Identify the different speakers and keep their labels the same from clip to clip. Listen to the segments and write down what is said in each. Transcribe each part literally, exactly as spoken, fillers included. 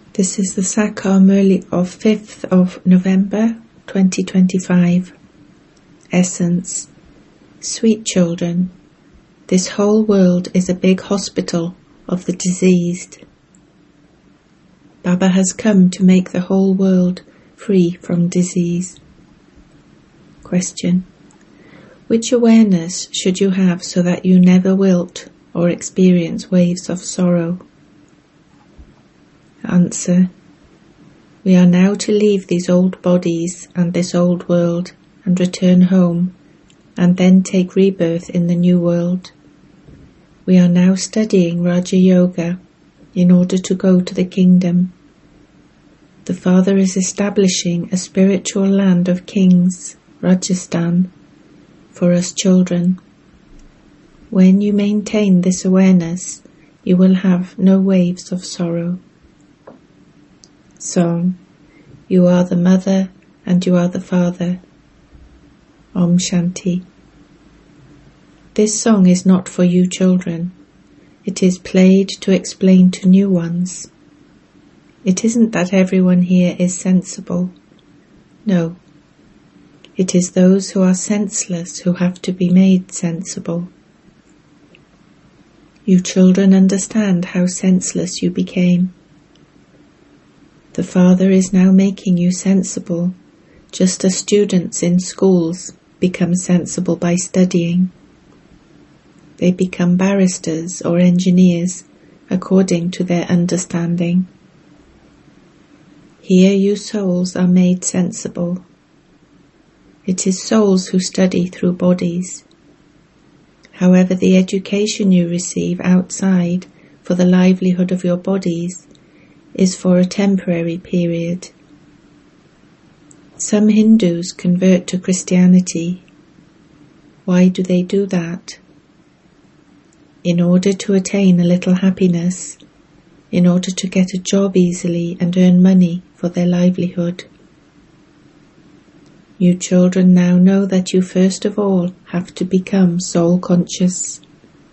Speaker 1: This is the Sakar Murli of fifth of November twenty twenty-five. Essence. Sweet children, this whole world is a big hospital of the diseased. Baba has come to make the whole world free from disease. Question. Which awareness should you have so that you never wilt or experience waves of sorrow? Answer. We are now to leave these old bodies and this old world and return home, and then take rebirth in the new world. We are now studying Raja Yoga in order to go to the kingdom. The Father is establishing a spiritual land of kings, Rajasthan, for us children. When you maintain this awareness, you will have no waves of sorrow. Song. You are the mother and you are the father. Om Shanti. This song is not for you children. It is played to explain to new ones. It isn't that everyone here is sensible. No. It is those who are senseless who have to be made sensible. You children understand how senseless you became. The Father is now making you sensible, just as students in schools become sensible by studying. They become barristers or engineers according to their understanding. Here you souls are made sensible. It is souls who study through bodies. However, the education you receive outside for the livelihood of your bodies is for a temporary period. Some Hindus convert to Christianity. Why do they do that? In order to attain a little happiness, in order to get a job easily and earn money for their livelihood. You children now know that you first of all have to become soul conscious.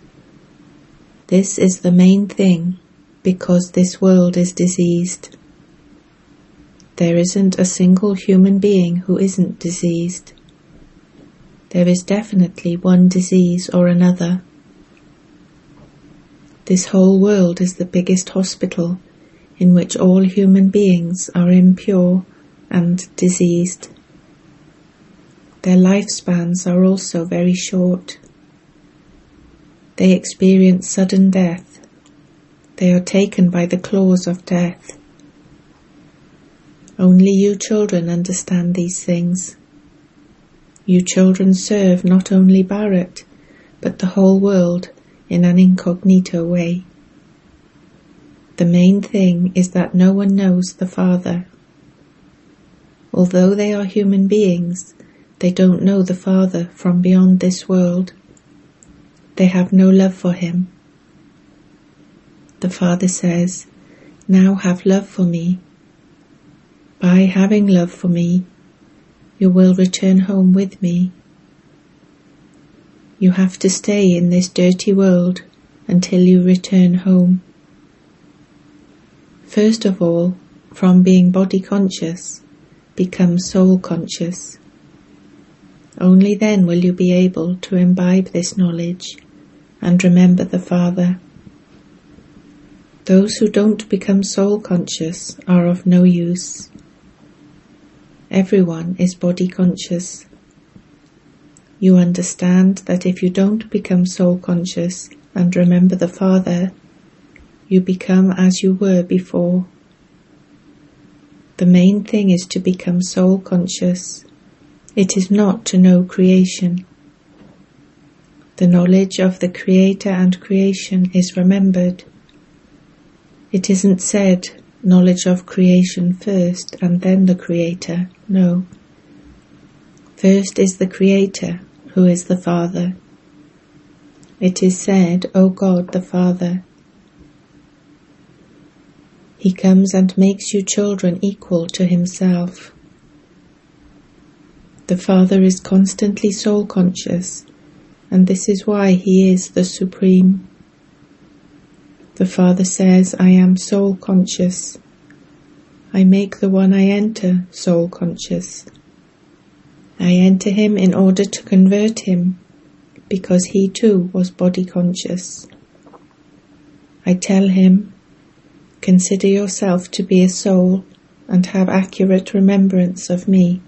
Speaker 1: This is the main thing, because this world is diseased. There isn't a single human being who isn't diseased. There is definitely one disease or another. This whole world is the biggest hospital in which all human beings are impure and diseased. Their lifespans are also very short. They experience sudden death. They are taken by the claws of death. Only you children understand these things. You children serve not only Bharat, but the whole world in an incognito way. The main thing is that no one knows the Father. Although they are human beings, they don't know the Father from beyond this world. They have no love for him. The Father says, now have love for me. By having love for me, you will return home with me. You have to stay in this dirty world until you return home. First of all, from being body conscious, become soul conscious. Only then will you be able to imbibe this knowledge and remember the Father. Those who don't become soul conscious are of no use. Everyone is body conscious. You understand that if you don't become soul conscious and remember the Father, you become as you were before. The main thing is to become soul conscious. It is not to know creation. The knowledge of the Creator and creation is remembered. It isn't said, knowledge of creation first and then the Creator. No. First is the Creator, who is the Father. It is said, O God the Father. He comes and makes you children equal to himself. The Father is constantly soul conscious, and this is why he is the Supreme. The Father says, I am soul conscious. I make the one I enter soul conscious. I enter him in order to convert him, because he too was body conscious. I tell him, consider yourself to be a soul and have accurate remembrance of me.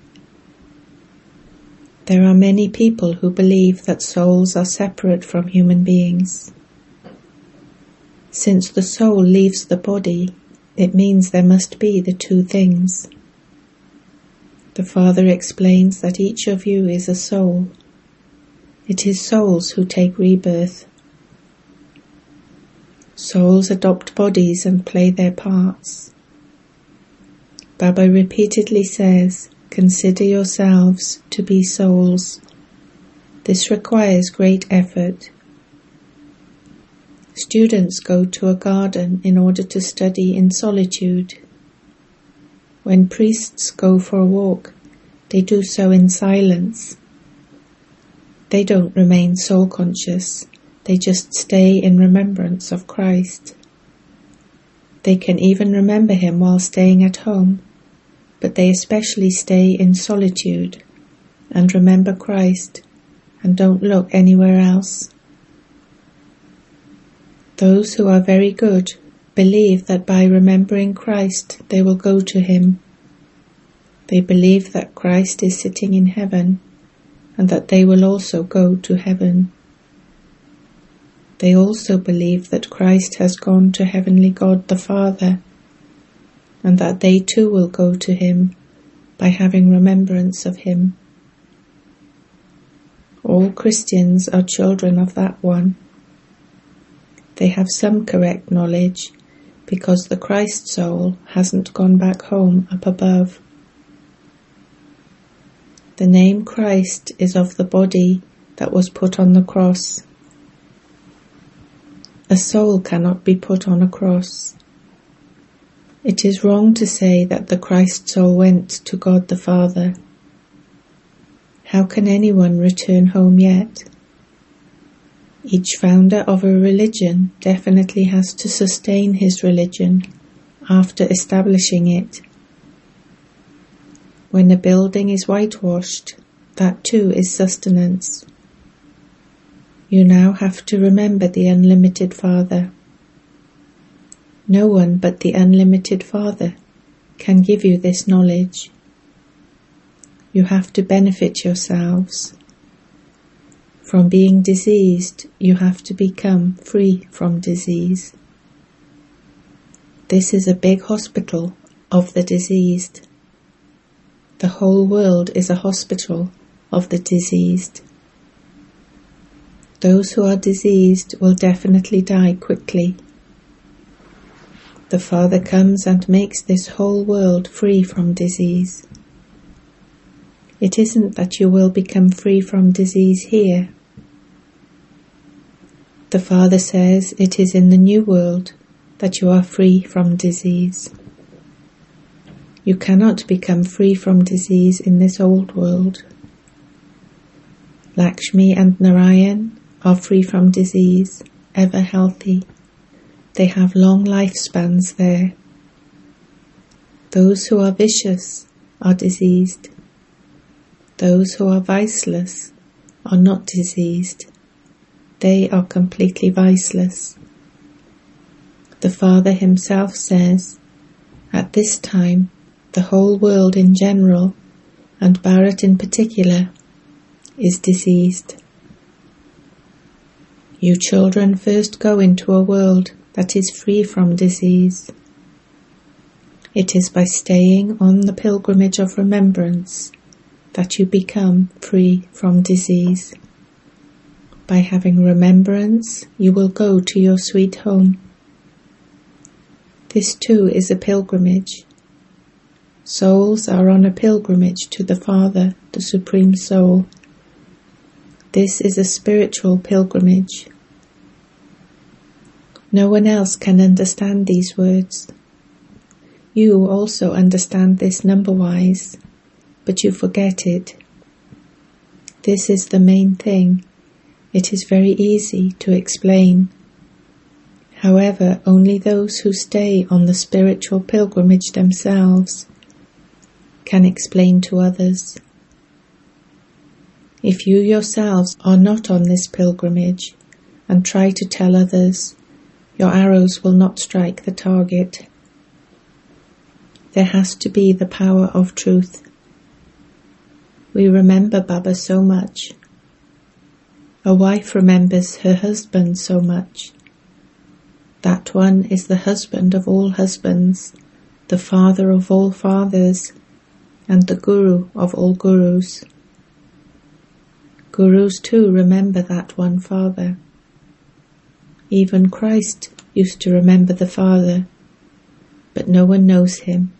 Speaker 1: There are many people who believe that souls are separate from human beings. Since the soul leaves the body, it means there must be the two things. The Father explains that each of you is a soul. It is souls who take rebirth. Souls adopt bodies and play their parts. Baba repeatedly says, consider yourselves to be souls. This requires great effort. Students go to a garden in order to study in solitude. When priests go for a walk, they do so in silence. They don't remain soul conscious, they just stay in remembrance of Christ. They can even remember him while staying at home, but they especially stay in solitude and remember Christ and don't look anywhere else. Those who are very good believe that by remembering Christ they will go to him. They believe that Christ is sitting in heaven and that they will also go to heaven. They also believe that Christ has gone to Heavenly God the Father and that they too will go to him by having remembrance of him. All Christians are children of that one. They have some correct knowledge because the Christ soul hasn't gone back home up above. The name Christ is of the body that was put on the cross. A soul cannot be put on a cross. It is wrong to say that the Christ soul went to God the Father. How can anyone return home yet? Each founder of a religion definitely has to sustain his religion after establishing it. When a building is whitewashed, that too is sustenance. You now have to remember the Unlimited Father. No one but the Unlimited Father can give you this knowledge. You have to benefit yourselves. From being diseased, you have to become free from disease. This is a big hospital of the diseased. The whole world is a hospital of the diseased. Those who are diseased will definitely die quickly. The Father comes and makes this whole world free from disease. It isn't that you will become free from disease here. The Father says it is in the new world that you are free from disease. You cannot become free from disease in this old world. Lakshmi and Narayan are free from disease, ever healthy. They have long lifespans there. Those who are vicious are diseased. Those who are viceless are not diseased. They are completely viceless. The Father himself says, at this time, the whole world in general, and Bharat in particular, is diseased. You children first go into a world that is free from disease. It is by staying on the pilgrimage of remembrance that you become free from disease. By having remembrance, you will go to your sweet home. This too is a pilgrimage. Souls are on a pilgrimage to the Father, the Supreme Soul. This is a spiritual pilgrimage. No one else can understand these words. You also understand this number-wise, but you forget it. This is the main thing. It is very easy to explain. However, only those who stay on the spiritual pilgrimage themselves can explain to others. If you yourselves are not on this pilgrimage and try to tell others, your arrows will not strike the target. There has to be the power of truth. We remember Baba so much. A wife remembers her husband so much. That one is the husband of all husbands, the father of all fathers, and the guru of all gurus. Gurus too remember that one father. Even Christ used to remember the Father, but no one knows him.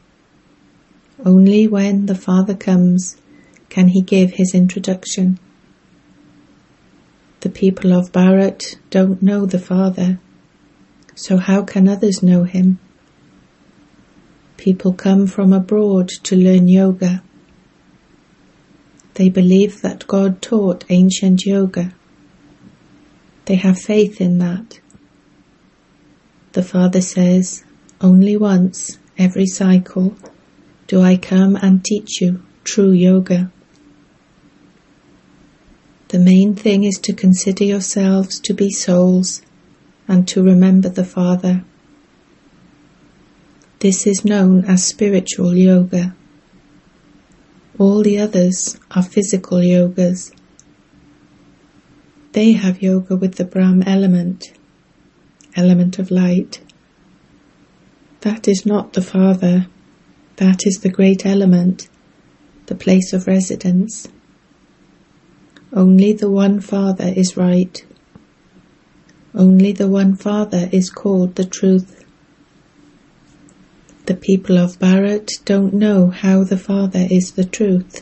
Speaker 1: Only when the Father comes can he give his introduction. The people of Bharat don't know the Father, so how can others know him? People come from abroad to learn yoga. They believe that God taught ancient yoga. They have faith in that. The Father says, only once every cycle do I come and teach you true yoga. The main thing is to consider yourselves to be souls and to remember the Father. This is known as spiritual yoga. All the others are physical yogas. They have yoga with the Brahm element, element of light. That is not the Father. That is the great element, the place of residence. Only the one Father is right. Only the one Father is called the truth. The people of Bharat don't know how the Father is the truth.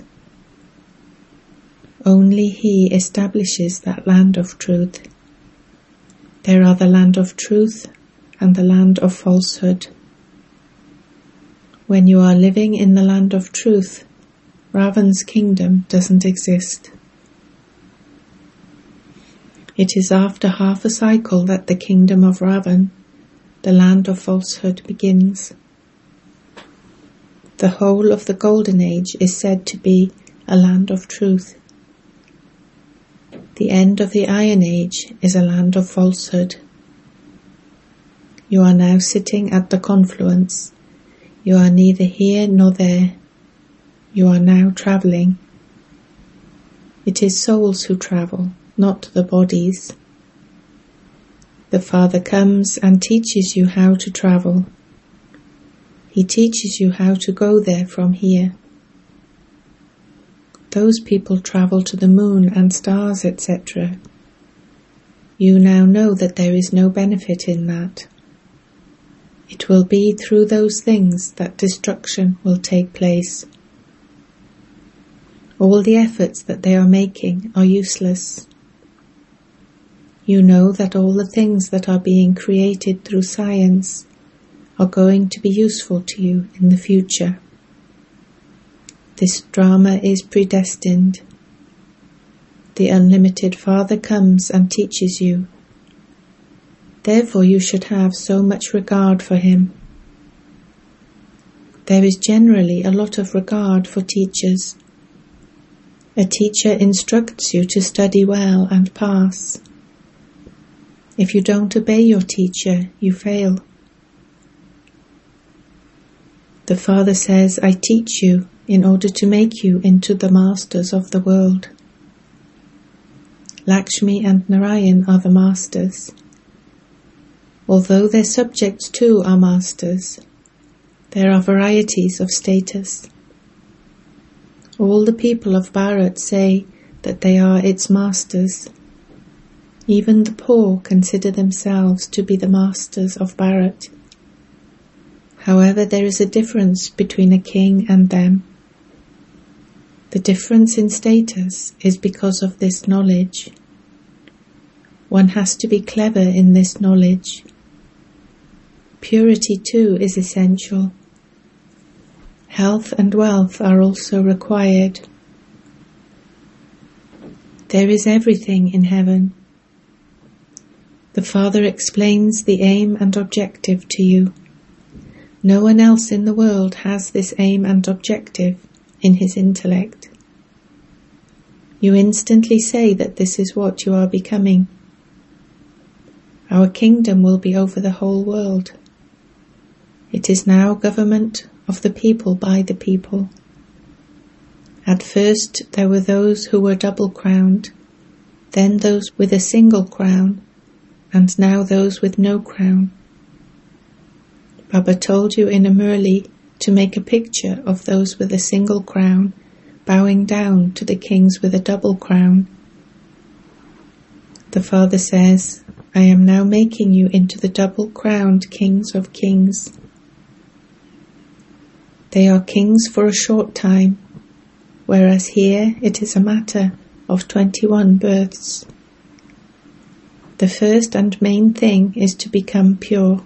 Speaker 1: Only He establishes that land of truth. There are the land of truth and the land of falsehood. When you are living in the land of truth, Ravan's kingdom doesn't exist. It is after half a cycle that the kingdom of Ravan, the land of falsehood, begins. The whole of the Golden Age is said to be a land of truth. The end of the Iron Age is a land of falsehood. You are now sitting at the confluence. You are neither here nor there. You are now travelling. It is souls who travel, not the bodies. The Father comes and teaches you how to travel. He teaches you how to go there from here. Those people travel to the moon and stars, et cetera. You now know that there is no benefit in that. It will be through those things that destruction will take place. All the efforts that they are making are useless. You know that all the things that are being created through science are going to be useful to you in the future. This drama is predestined. The unlimited Father comes and teaches you. Therefore you should have so much regard for him. There is generally a lot of regard for teachers. A teacher instructs you to study well and pass. If you don't obey your teacher, you fail. The Father says, I teach you in order to make you into the masters of the world. Lakshmi and Narayan are the masters. Although their subjects too are masters, there are varieties of status. All the people of Bharat say that they are its masters. Even the poor consider themselves to be the masters of Bharat. However, there is a difference between a king and them. The difference in status is because of this knowledge. One has to be clever in this knowledge. Purity too is essential. Health and wealth are also required. There is everything in heaven. The Father explains the aim and objective to you. No one else in the world has this aim and objective in his intellect. You instantly say that this is what you are becoming. Our kingdom will be over the whole world. It is now government of the people by the people. At first there were those who were double-crowned, then those with a single crown, and now those with no crown. Baba told you in a Murli to make a picture of those with a single crown bowing down to the kings with a double crown. The Father says, I am now making you into the double-crowned kings of kings. They are kings for a short time, whereas here it is a matter of twenty-one births. The first and main thing is to become pure.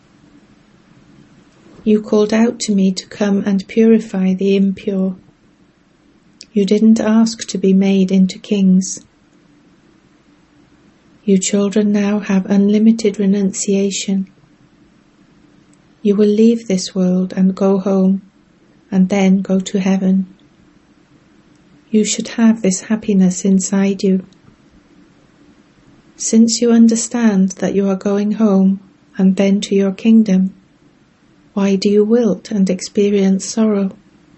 Speaker 1: You called out to me to come and purify the impure. You didn't ask to be made into kings. You children now have unlimited renunciation. You will leave this world and go home, and then go to heaven. You should have this happiness inside you. Since you understand that you are going home and then to your kingdom, why do you wilt and experience sorrow?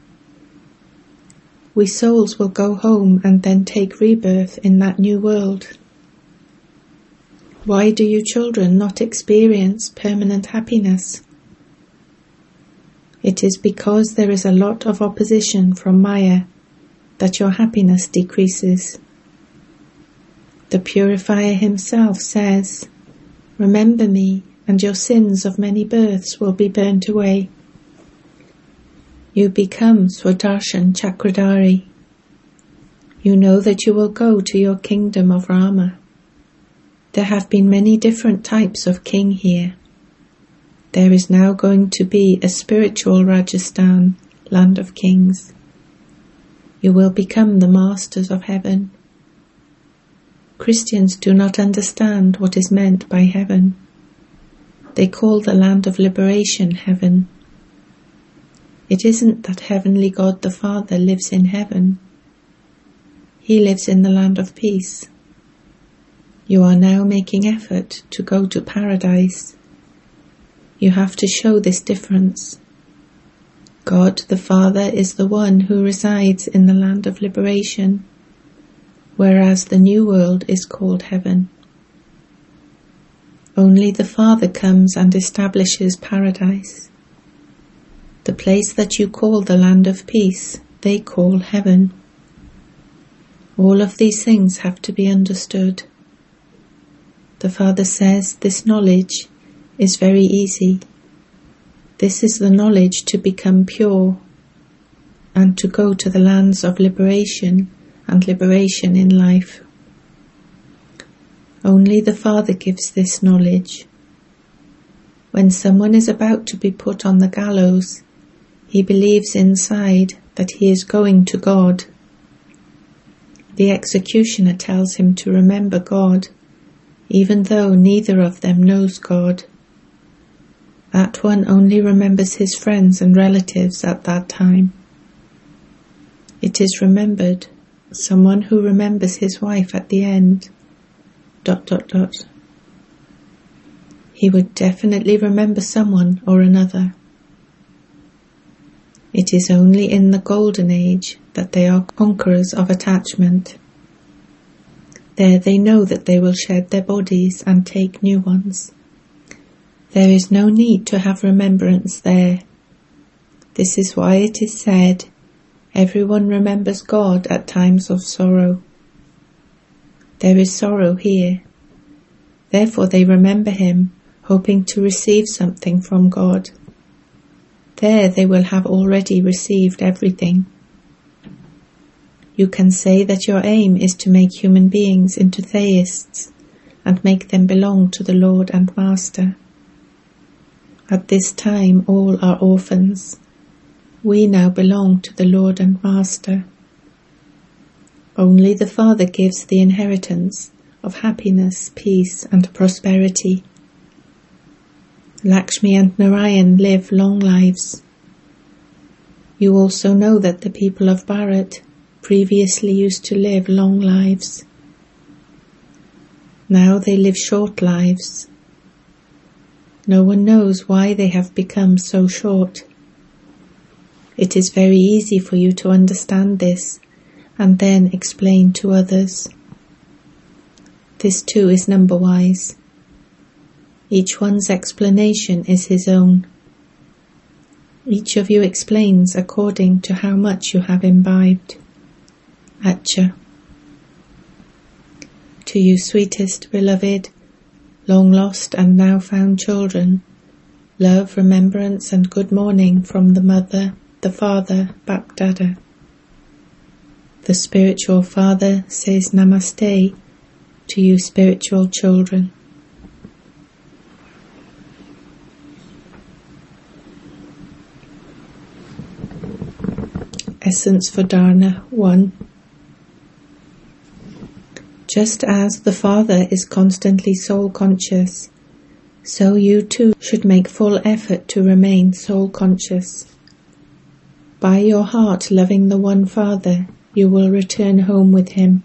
Speaker 1: We souls will go home and then take rebirth in that new world. Why do you children not experience permanent happiness? It is because there is a lot of opposition from Maya that your happiness decreases. The Purifier himself says, remember me, and your sins of many births will be burnt away. You become Swaдаrshan Chakradhari. You know that you will go to your kingdom of Rama. There have been many different types of king here. There is now going to be a spiritual Rajasthan, land of kings. You will become the masters of heaven. Christians do not understand what is meant by heaven. They call the land of liberation heaven. It isn't that Heavenly God the Father lives in heaven. He lives in the land of peace. You are now making effort to go to paradise. You have to show this difference. God the Father is the one who resides in the land of liberation, whereas the new world is called heaven. Only the Father comes and establishes paradise. The place that you call the land of peace, they call heaven. All of these things have to be understood. The Father says this knowledge is very easy. This is the knowledge to become pure and to go to the lands of liberation and liberation in life. Only the Father gives this knowledge. When someone is about to be put on the gallows, he believes inside that he is going to God. The executioner tells him to remember God, even though neither of them knows God. That one only remembers his friends and relatives at that time. It is remembered, someone who remembers his wife at the end, dot dot dot. He would definitely remember someone or another. It is only in the golden age that they are conquerors of attachment. There they know that they will shed their bodies and take new ones. There is no need to have remembrance there. This is why it is said, everyone remembers God at times of sorrow. There is sorrow here. Therefore they remember Him, hoping to receive something from God. There they will have already received everything. You can say that your aim is to make human beings into theists and make them belong to the Lord and Master. At this time all are orphans. We now belong to the Lord and Master. Only the Father gives the inheritance of happiness, peace and prosperity. Lakshmi and Narayan live long lives. You also know that the people of Bharat previously used to live long lives. Now they live short lives. No one knows why they have become so short. It is very easy for you to understand this and then explain to others. This too is number-wise. Each one's explanation is his own. Each of you explains according to how much you have imbibed. Acha. To you, sweetest, beloved, long lost and now found children, love, remembrance and good morning from the mother, the father, Bap-Dada. The spiritual father says Namaste to you, spiritual children. Essence for Dharna one. Just as the Father is constantly soul-conscious, so you too should make full effort to remain soul-conscious. By your heart loving the one Father, you will return home with him.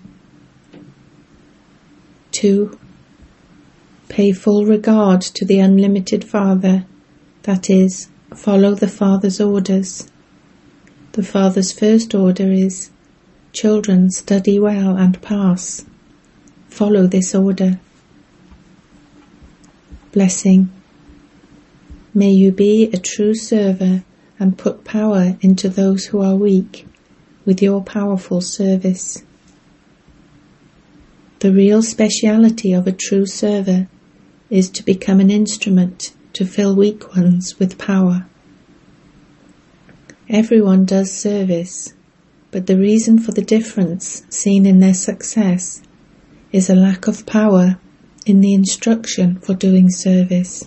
Speaker 1: two. Pay full regard to the unlimited Father, that is, follow the Father's orders. The Father's first order is, children, study well and pass. Follow this order. Blessing. May you be a true server and put power into those who are weak with your powerful service. The real speciality of a true server is to become an instrument to fill weak ones with power. Everyone does service, but the reason for the difference seen in their success is a lack of power in the instruction for doing service.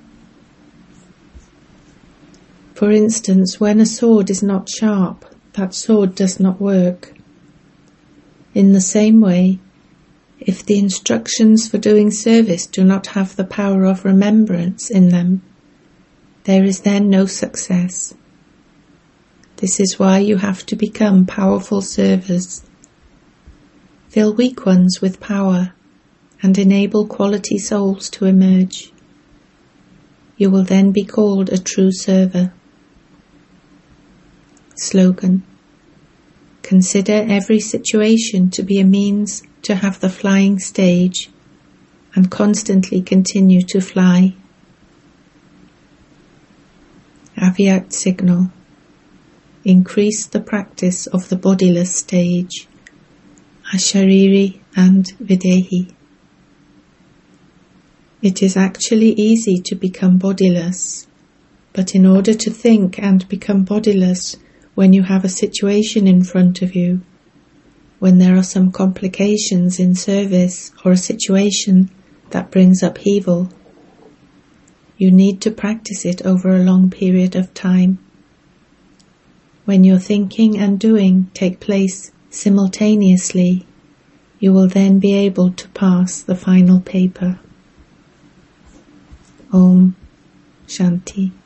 Speaker 1: For instance, when a sword is not sharp, that sword does not work. In the same way, if the instructions for doing service do not have the power of remembrance in them, there is then no success. This is why you have to become powerful servers. Fill weak ones with power and enable quality souls to emerge. You will then be called a true server. Slogan. Consider every situation to be a means to have the flying stage and constantly continue to fly. Avyak signal. Increase the practice of the bodiless stage, Ashariri and Videhi. It is actually easy to become bodiless, but in order to think and become bodiless when you have a situation in front of you, when there are some complications in service or a situation that brings upheaval, you need to practice it over a long period of time. When your thinking and doing take place simultaneously, you will then be able to pass the final paper. Om Shanti.